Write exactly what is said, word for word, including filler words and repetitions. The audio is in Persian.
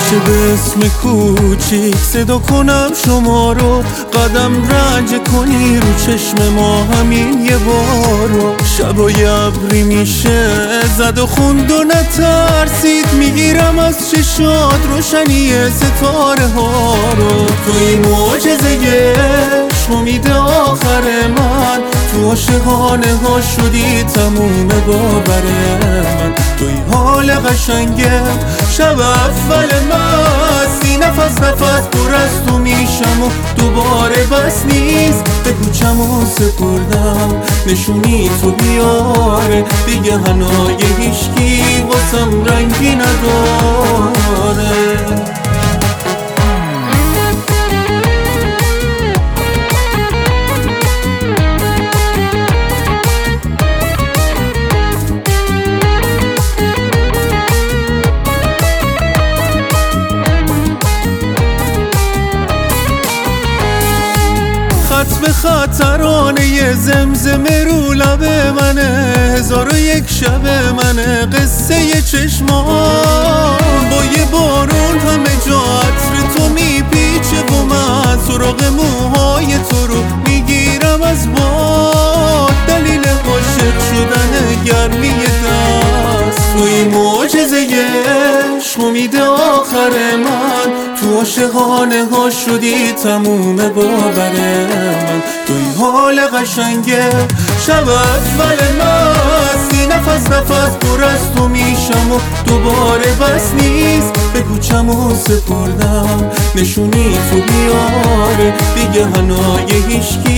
میشه به اسم کوچیک صدا کنم شما رو، قدم رنج کنی رو چشم ما همین یه بارو. شبای ابری میشه زد و خوند و نترسید، میگیرم از چشات روشنی ستاره ها رو. توی معجزه عشق امید آخر من، تو عاشقانه ها شدی تموم باور من. توی حال قشنگم شب اول مستی، نفس نفس پر از تو میشم و دوباره بس نیست. به کوچم و سپردم نشونی تو بیاره، دیگه هنای هیشکی واسم رنگی نداره. خط به خطرانه زمزمه رو لب منه، هزار و یک شب منه قصه چشمان. با یه بارون همه جا عطر تو میپیچه و من سراغ موهای تو رو میگیرم از باد. دلیل عاشق شدن گرمی دست، توی معجزه عشق امید آخر من، تو عاشقانه ها شدی تموم باور من. توی حال قشنگه شب اول مستی، نفس نفس پر از تو میشم و دوباره بس نیست. به کوچم و سپردم نشونی تو بیاره، دیگه هنای هیشکی